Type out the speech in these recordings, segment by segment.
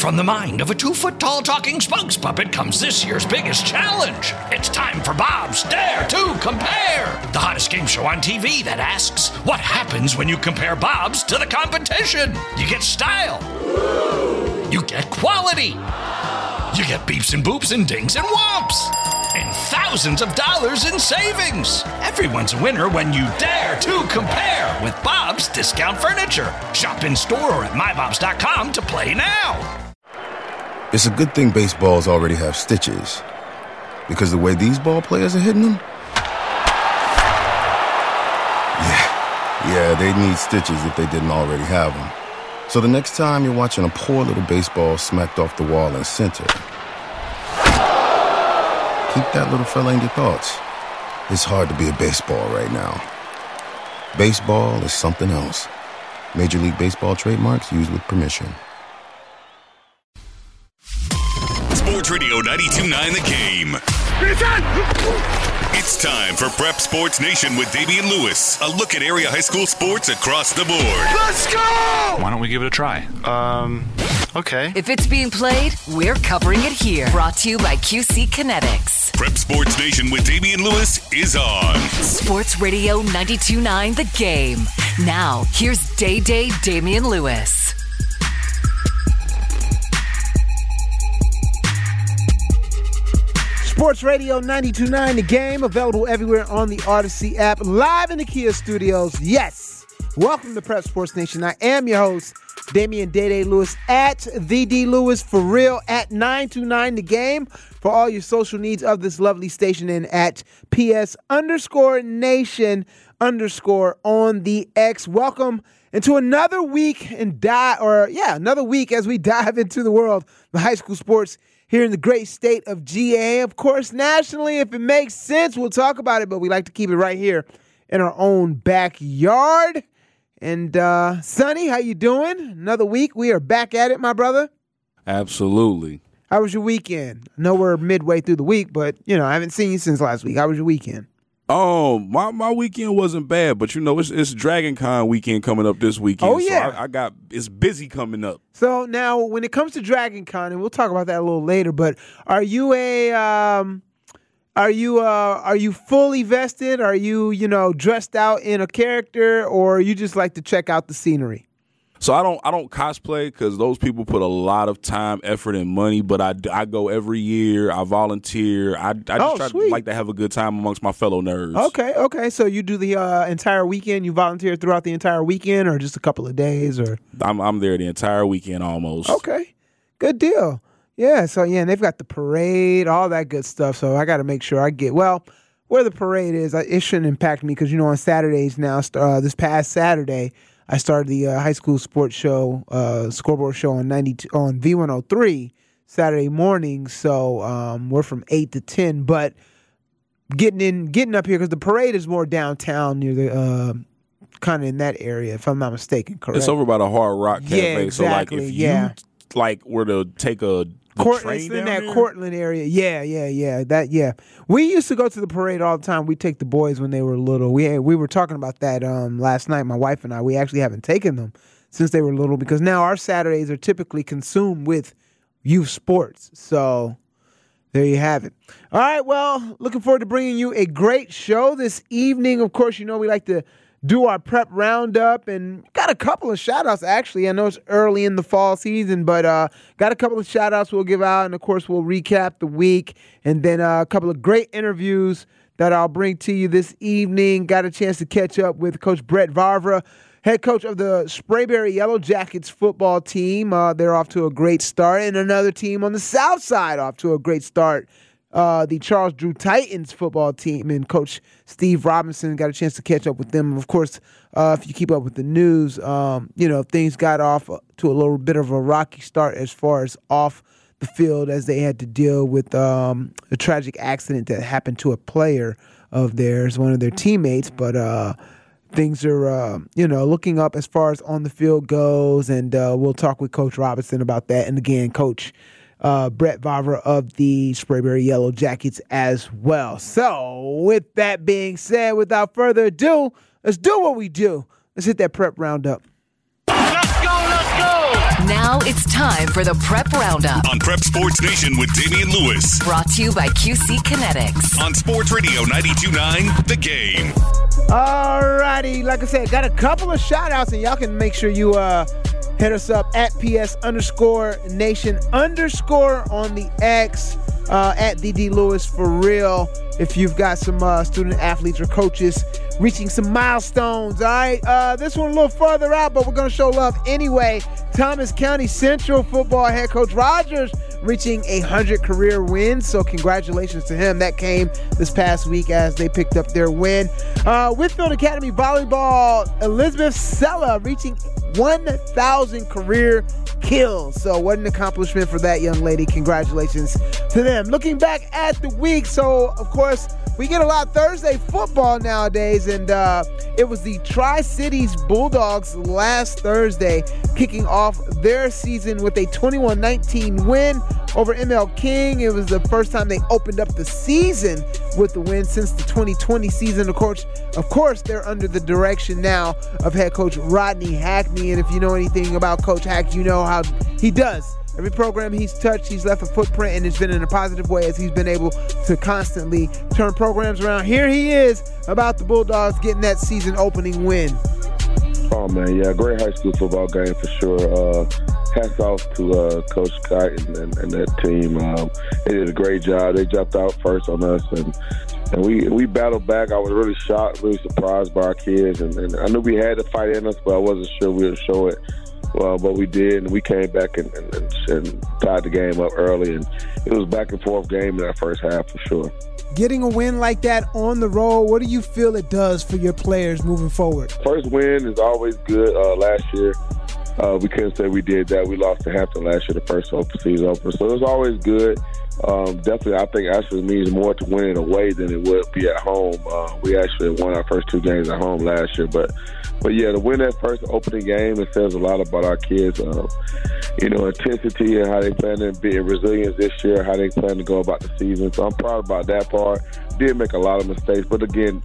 From the mind of a 2-foot-tall talking spokes puppet comes this year's biggest challenge. It's time for Bob's Dare to Compare, the hottest game show on TV that asks, what happens when you compare Bobs to the competition? You get style. You get quality. You get beeps and boops and dings and whomps. And thousands of dollars in savings. Everyone's a winner when you dare to compare with Bob's Discount Furniture. Shop in store or at mybobs.com to play now. It's a good thing baseballs already have stitches, because the way these ball players are hitting them, yeah, they need stitches if they didn't already have them. So the next time you're watching a poor little baseball smacked off the wall in center, keep that little fella in your thoughts. It's hard to be a baseball right now. Baseball is something else. Major League Baseball trademarks used with permission. Sports Radio 92.9 The Game. It's time for Prep Sports Nation with Damian Lewis. A look at area high school sports across the board. Let's go! Why don't we give it a try? Okay. If it's being played, we're covering it here. Brought to you by QC Kinetics. Prep Sports Nation with Damian Lewis is on. Sports Radio 92.9 The Game. Now, here's Day Damian Lewis. Sports Radio 92.9 The Game, available everywhere on the Odyssey app, live in the Kia studios. Yes, welcome to Prep Sports Nation. I am your host, Damian Day Lewis, at the D Lewis for real, at 929 The Game for all your social needs of this lovely station, and at PS_Nation_ on the X. Welcome into another week another week as we dive into the world of high school sports here in the great state of GA. Of course, nationally, if it makes sense, we'll talk about it, but we like to keep it right here in our own backyard. And Sonny, how you doing? Another week. We are back at it, my brother. Absolutely. How was your weekend? I know we're midway through the week, but, I haven't seen you since last week. How was your weekend? Oh, my weekend wasn't bad, but it's Dragon Con weekend coming up this weekend. Oh, yeah. So it's busy coming up. So now when it comes to Dragon Con, and we'll talk about that a little later, but are you are you fully vested? Are you, dressed out in a character, or you just like to check out the scenery? So I don't cosplay because those people put a lot of time, effort, and money. But I go every year. I volunteer. I just like to have a good time amongst my fellow nerds. Okay. So you do the entire weekend? You volunteer throughout the entire weekend, or just a couple of days? Or I'm there the entire weekend almost. Okay, good deal. Yeah. So and they've got the parade, all that good stuff. So I got to make sure I get where the parade is. It shouldn't impact me because on Saturdays now. This past Saturday, I started the high school sports show, scoreboard show on V103 Saturday morning. So we're from 8 to 10. But getting up here because the parade is more downtown near the kind of in that area, if I'm not mistaken. Correct. It's over by the Hard Rock Cafe. Yeah, exactly. So if you were to take the train it's down in that there? Cortland area. Yeah. We used to go to the parade all the time. We take the boys when they were little. We were talking about that last night, my wife and I. We actually haven't taken them since they were little because now our Saturdays are typically consumed with youth sports. So there you have it. All right, well, looking forward to bringing you a great show this evening. Of course, we like to do our prep roundup, and got a couple of shout-outs, actually. I know it's early in the fall season, but got a couple of shout-outs we'll give out, and, of course, we'll recap the week, and then a couple of great interviews that I'll bring to you this evening. Got a chance to catch up with Coach Brett Vavra, head coach of the Sprayberry Yellow Jackets football team. They're off to a great start, and another team on the south side off to a great start. The Charles Drew Titans football team, and Coach Steve Robinson, got a chance to catch up with them. Of course, if you keep up with the news, things got off to a little bit of a rocky start as far as off the field, as they had to deal with a tragic accident that happened to a player of theirs, one of their teammates. But things are, looking up as far as on the field goes, and we'll talk with Coach Robinson about that. And again, Coach Brett Vavra of the Sprayberry Yellow Jackets as well. So with that being said, without further ado, let's do what we do. Let's hit that prep roundup. Let's go! Now it's time for the Prep Roundup on Prep Sports Nation with Damian Lewis. Brought to you by QC Kinetics On Sports Radio 92.9 The Game. Alrighty, like I said, got a couple of shout-outs, and y'all can make sure you hit us up at PS_Nation_ on the X, at DD Lewis for real. If you've got some student athletes or coaches reaching some milestones, all right? This one a little further out, but we're going to show love anyway. Thomas County Central football head coach Rogers reaching 100 career wins, so congratulations to him. That came this past week as they picked up their win. Whitfield Academy volleyball, Elizabeth Sella reaching 1,000 career kills. So what an accomplishment for that young lady. Congratulations to them. Looking back at the week, so of course we get a lot of Thursday football nowadays, and it was the Tri-Cities Bulldogs last Thursday kicking off their season with a 21-19 win over ML King. It was the first time they opened up the season with the win since the 2020 season. Of course, they're under the direction now of head coach Rodney Hackney, and if you know anything about Coach Hack, you know how he does. Every program he's touched, he's left a footprint, and it's been in a positive way as he's been able to constantly turn programs around. Here he is about the Bulldogs getting that season opening win. Oh, man, yeah, great high school football game for sure. Hats off to Coach Scott and that team. They did a great job. They jumped out first on us, and we battled back. I was really shocked, really surprised by our kids, and I knew we had the fight in us, but I wasn't sure we would show it. Well, but we did, and we came back and tied the game up early, and it was back and forth game in that first half for sure. Getting a win like that on the road, what do you feel it does for your players moving forward? First win is always good. Last year, we couldn't say we did that. We lost to Hampton last year, the first season opener, so it was always good. Definitely, I think actually means more to win it away than it would be at home. We actually won our first two games at home last year, but yeah, to win that first opening game, it says a lot about our kids. Intensity and how they plan to be resilience this year, how they plan to go about the season. So I'm proud about that part. Did make a lot of mistakes, but again,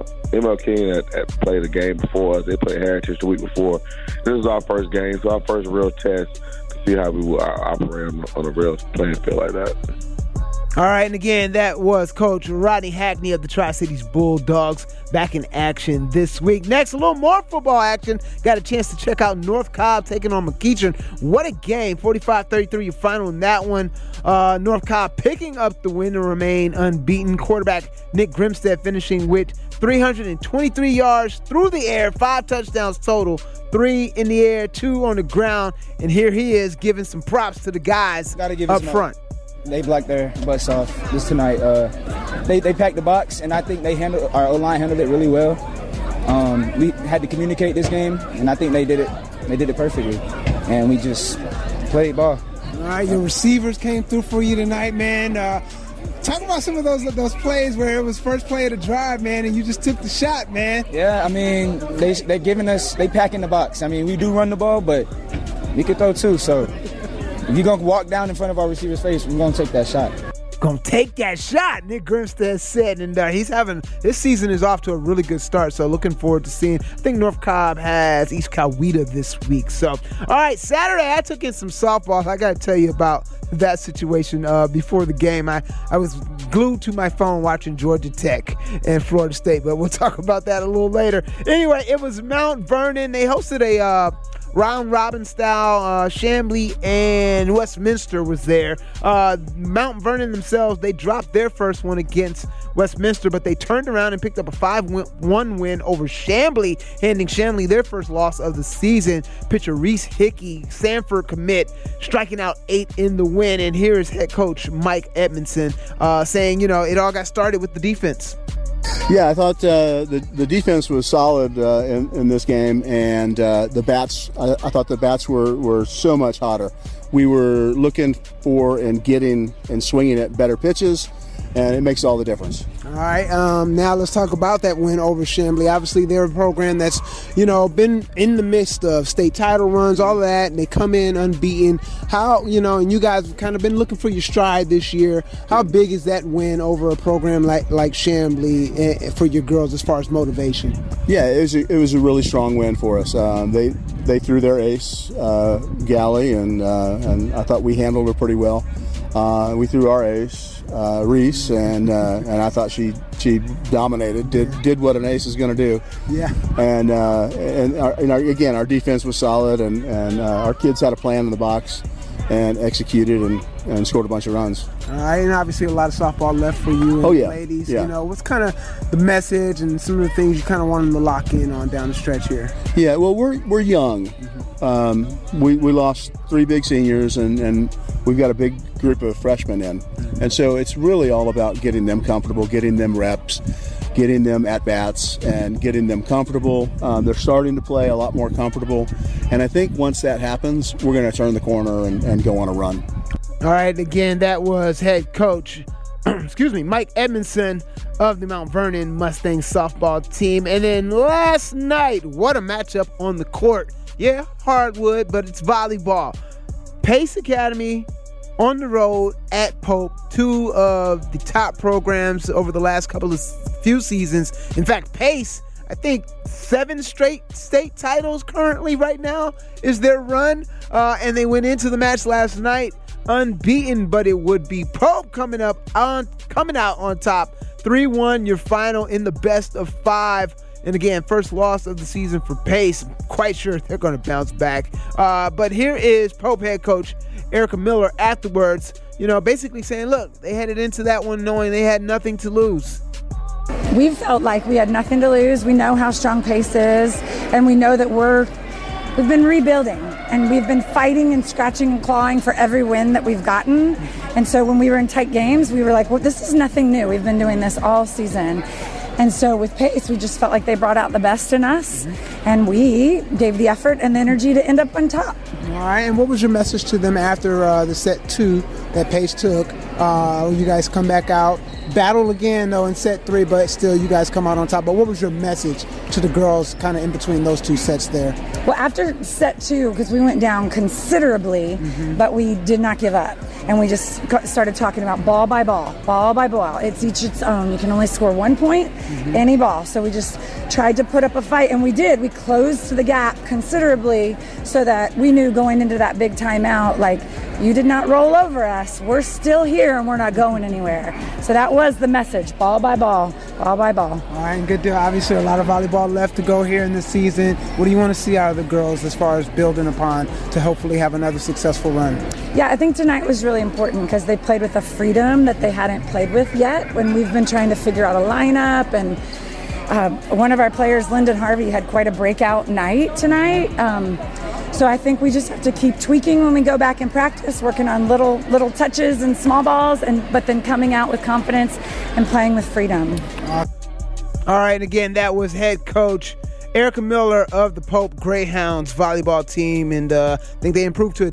ML King had played a game before us. They played Heritage the week before. This is our first game, so our first real test to see how we will operate on a real playing field like that. All right, and again, that was Coach Rodney Hackney of the Tri-Cities Bulldogs back in action this week. Next, a little more football action. Got a chance to check out North Cobb taking on McEachern. What a game, 45-33, your final in that one. North Cobb picking up the win to remain unbeaten. Quarterback Nick Grimstead finishing with 323 yards through the air, 5 touchdowns total, 3 in the air, 2 on the ground. And here he is giving some props to the guys up front. They blocked their butts off this tonight. They packed the box, and I think our O-line handled it really well. We had to communicate this game, and I think they did it. They did it perfectly, and we just played ball. All right, your receivers came through for you tonight, man. Talk about some of those plays where it was first play of the drive, man, and you just took the shot, man. Yeah, I mean, they're giving us, they packing the box. I mean, we do run the ball, but we can throw too, so if you're going to walk down in front of our receiver's face, we're going to take that shot. Gonna take that shot, Nick Grimstead said, and this season is off to a really good start, so looking forward to seeing. I think North Cobb has East Coweta this week. So, all right, Saturday I took in some softball. I got to tell you about that situation before the game. I was glued to my phone watching Georgia Tech and Florida State, but we'll talk about that a little later. Anyway, it was Mount Vernon. They hosted a round-robin style. Chamblee and Westminster was there. Mount Vernon themselves, they dropped their first one against Westminster, but they turned around and picked up a 5-1 win over Chamblee, handing Chamblee their first loss of the season. Pitcher Reese Hickey, Sanford commit, striking out 8 in the win. And here is head coach Mike Edmondson saying, it all got started with the defense. Yeah, I thought the defense was solid in this game, and the bats. I thought the bats were so much hotter. We were looking for and getting and swinging at better pitches. and it makes all the difference. All right, now let's talk about that win over Chamblee. Obviously, they're a program that's, been in the midst of state title runs, all of that, and they come in unbeaten. How, and you guys have kind of been looking for your stride this year. How big is that win over a program like Chamblee for your girls as far as motivation? Yeah, it was a really strong win for us. They threw their ace, Galley, and I thought we handled her pretty well. We threw our ace, Reese, and I thought she dominated, did what an ace is going to do. Yeah. And our defense was solid, and our kids had a plan in the box and executed and scored a bunch of runs. All right, and obviously a lot of softball left for you and the ladies. Yeah. What's kind of the message and some of the things you kind of want them to lock in on down the stretch here? Yeah, well, we're young. We lost 3 big seniors, and we've got a big group of freshmen in. And so it's really all about getting them comfortable, getting them reps, getting them at-bats, and getting them comfortable. They're starting to play a lot more comfortable. And I think once that happens, we're going to turn the corner and go on a run. All right, again, that was head coach, Mike Edmondson of the Mount Vernon Mustangs softball team. And then last night, what a matchup on the court. Yeah, hardwood, but it's volleyball. Pace Academy on the road at Pope, 2 of the top programs over the last few seasons. In fact, Pace, I think 7 straight state titles currently right now is their run. And they went into the match last night unbeaten, but it would be Pope coming out on top. 3-1, your final in the best of 5. And again, first loss of the season for Pace. I'm quite sure they're going to bounce back. But here is Pope head coach Erica Miller afterwards, basically saying, look, they headed into that one knowing they had nothing to lose. We felt like we had nothing to lose. We know how strong Pace is, and we know that we've been rebuilding, and we've been fighting and scratching and clawing for every win that we've gotten. And so when we were in tight games, we were like, well, this is nothing new. We've been doing this all season. And so with Pace, we just felt like they brought out the best in us, and we gave the effort and the energy to end up on top. All right, and what was your message to them after the set 2 that Pace took? You guys come back out, battle again, though, in set 3, but still you guys come out on top. But what was your message to the girls kind of in between those 2 sets there? Well, after set 2, because we went down considerably, but we did not give up. And we just started talking about ball by ball. It's each its own. You can only score 1 point, any ball. So we just tried to put up a fight, and we did. We closed the gap considerably so that we knew going into that big timeout, like, you did not roll over us. We're still here, and we're not going anywhere. So that was the message, ball by ball. All right, and good deal. Obviously, a lot of volleyball left to go here in this season. What do you want to see out of the girls as far as building upon to hopefully have another successful run? Yeah, I think tonight was really important because they played with a freedom that they hadn't played with yet when we've been trying to figure out a lineup. And one of our players, Lyndon Harvey, had quite a breakout night tonight. So I think we just have to keep tweaking when we go back in practice, working on little touches and small balls, but then coming out with confidence and playing with freedom. All right, again, that was head coach Erica Miller of the Pope Greyhounds volleyball team, and I think they improved to a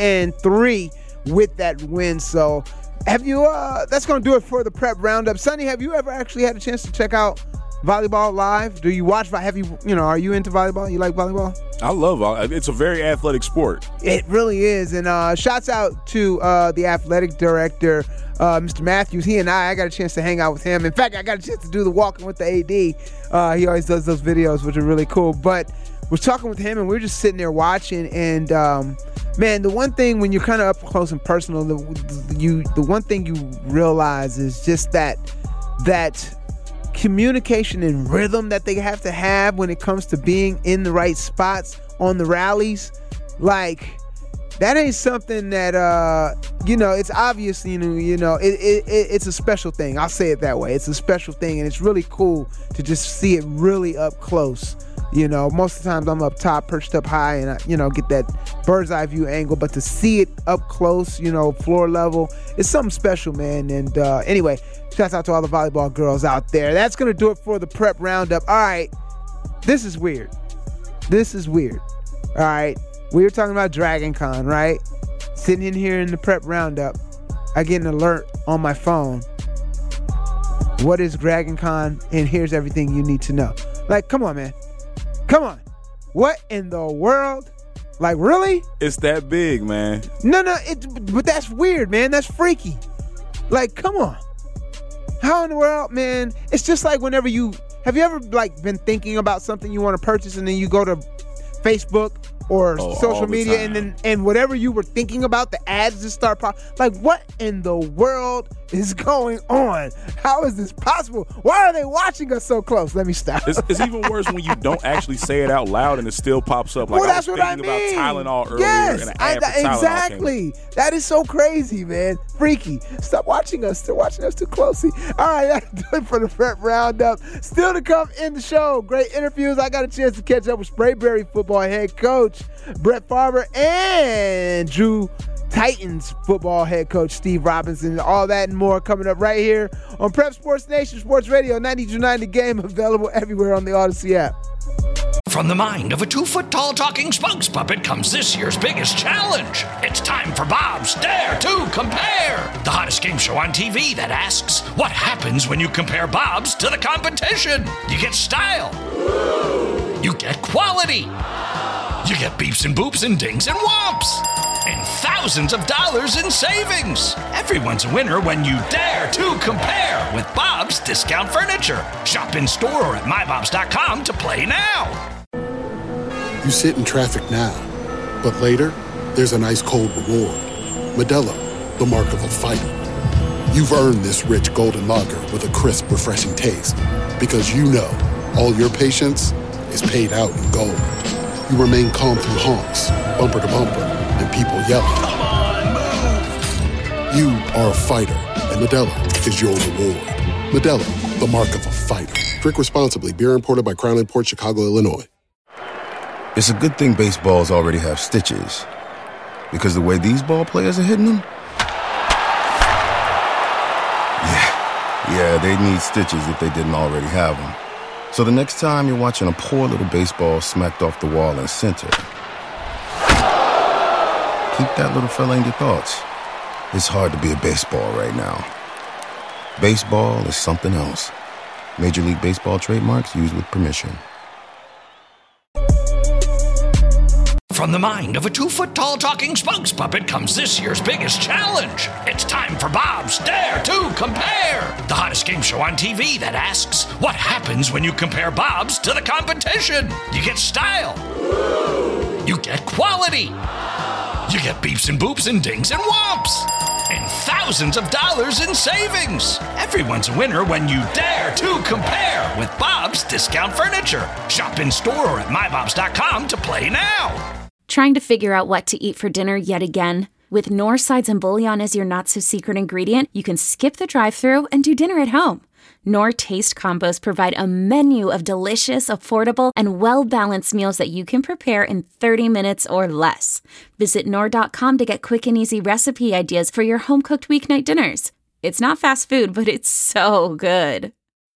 10-3 with that win. So have you? That's going to do it for the prep roundup. Sonny, have you ever actually had a chance to check out volleyball live? Do you watch? Are you into volleyball? You like volleyball? I love volleyball. It's a very athletic sport. It really is. And shouts out to the athletic director, Mr. Matthews. I got a chance to hang out with him. In fact, I got a chance to do the walking with the AD. He always does those videos, which are really cool. But we're talking with him, and we're just sitting there watching. And man, the one thing when you're kind of up close and personal, the one thing you realize is just that communication and rhythm that they have to have when it comes to being in the right spots on the rallies. Like, that ain't something that it's obvious, it's a special thing. I'll say it that way. It's a special thing, and it's really cool to just see it really up close. Most of the times I'm up top, perched up high, and I, get that bird's eye view angle, but to see it up close, floor level, it's something special, man. And anyway, shouts out to all the volleyball girls out there. That's going to do it for the prep roundup. All right, this is weird. All right, we were talking about Dragon Con, right? Sitting in here in the prep roundup, I get an alert on my phone What is Dragon Con? And here's everything you need to know. Like, come on, man. Come on. What in the world? Like, really? It's that big, man. No, but that's weird, man. That's freaky. Like, come on. How in the world, man? It's just like whenever have you ever like been thinking about something you want to purchase and then you go to Facebook or social media and whatever you were thinking about, the ads just start popping. Like, what in the world is going on? How is this possible? Why are they watching us so close? Let me stop. It's even worse when you don't actually say it out loud and it still pops up. Like, that's what I mean. About Tylenol earlier. Yes, and an ad for Tylenol exactly. That is so crazy, man. Freaky. Stop watching us. They're watching us too closely. All right, that'll do it for the Prep Roundup. Still to come in the show, great interviews. I got a chance to catch up with Sprayberry football head coach Brett Favre and Drew Titans football head coach Steve Robinson. All that and more coming up right here on Prep Sports Nation Sports Radio 92.9 The Game, available everywhere on the Odyssey app. From the mind of a 2-foot-tall talking spokes puppet comes this year's biggest challenge. It's time for Bob's Dare to Compare, the hottest game show on TV that asks, what happens when you compare Bob's to the competition? You get style. You get quality. You get beeps and boops and dings and whomps. And thousands of dollars in savings. Everyone's a winner when you dare to compare with Bob's Discount Furniture. Shop in store or at mybobs.com to play now. You sit in traffic now, but later, there's an ice-cold reward. Modelo, the mark of a fighter. You've earned this rich golden lager with a crisp, refreshing taste. Because you know, all your patience is paid out in gold. You remain calm through honks, bumper to bumper, and people yelling. Come on, move! You are a fighter, and Modelo is your reward. Modelo, the mark of a fighter. Drink responsibly. Beer imported by Crown Imports, Chicago, Illinois. It's a good thing baseballs already have stitches. Because the way these ball players are hitting them? Yeah, they need stitches if they didn't already have them. So the next time you're watching a poor little baseball smacked off the wall in center, keep that little fella in your thoughts. It's hard to be a baseball right now. Baseball is something else. Major League Baseball trademarks used with permission. From the mind of a 2-foot-tall talking spokes puppet comes this year's biggest challenge. It's time for Bob's Dare to Compare, the hottest game show on TV that asks, what happens when you compare Bob's to the competition? You get style. You get quality. You get beeps and boops and dings and whomps. And thousands of dollars in savings. Everyone's a winner when you dare to compare with Bob's Discount Furniture. Shop in store or at mybobs.com to play now. Trying to figure out what to eat for dinner yet again? With Knorr sides and bouillon as your not-so-secret ingredient, you can skip the drive-thru and do dinner at home. Knorr Taste Combos provide a menu of delicious, affordable, and well-balanced meals that you can prepare in 30 minutes or less. Visit Knorr.com to get quick and easy recipe ideas for your home-cooked weeknight dinners. It's not fast food, but it's so good.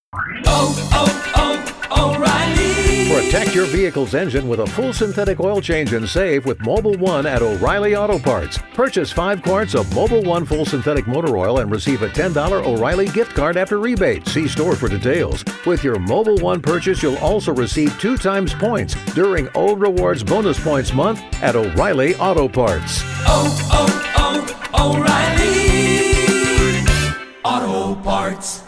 O'Reilly. Protect your vehicle's engine with a full synthetic oil change and save with Mobil 1 at O'Reilly Auto Parts. Purchase 5 quarts of Mobil 1 full synthetic motor oil and receive a $10 O'Reilly gift card after rebate. See store for details. With your Mobil 1 purchase, you'll also receive 2 times points during O Rewards Bonus Points Month at O'Reilly Auto Parts. O'Reilly Auto Parts.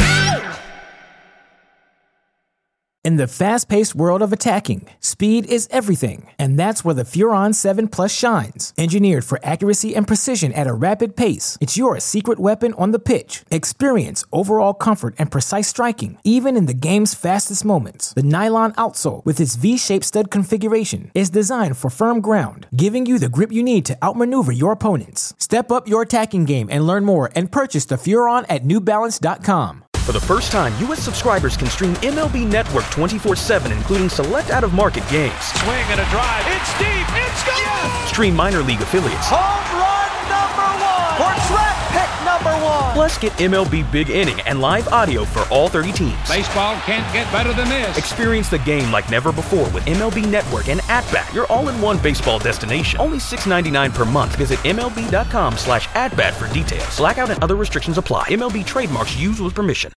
In the fast-paced world of attacking, speed is everything, and that's where the Furon 7 Plus shines. Engineered for accuracy and precision at a rapid pace, it's your secret weapon on the pitch. Experience overall comfort and precise striking, even in the game's fastest moments. The nylon outsole, with its V-shaped stud configuration, is designed for firm ground, giving you the grip you need to outmaneuver your opponents. Step up your attacking game and learn more and purchase the Furon at NewBalance.com. For the first time, U.S. subscribers can stream MLB Network 24/7, including select out-of-market games. Swing and a drive. It's deep. It's gone. Yes. Stream minor league affiliates. Home run #1. Or draft pick #1. Plus, get MLB Big Inning and live audio for all 30 teams. Baseball can't get better than this. Experience the game like never before with MLB Network and At-Bat, your all-in-one baseball destination. Only $6.99 per month. Visit MLB.com/atbat for details. Blackout and other restrictions apply. MLB trademarks used with permission.